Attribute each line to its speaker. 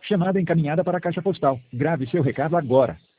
Speaker 1: Chamada encaminhada para a caixa postal. Grave seu recado agora.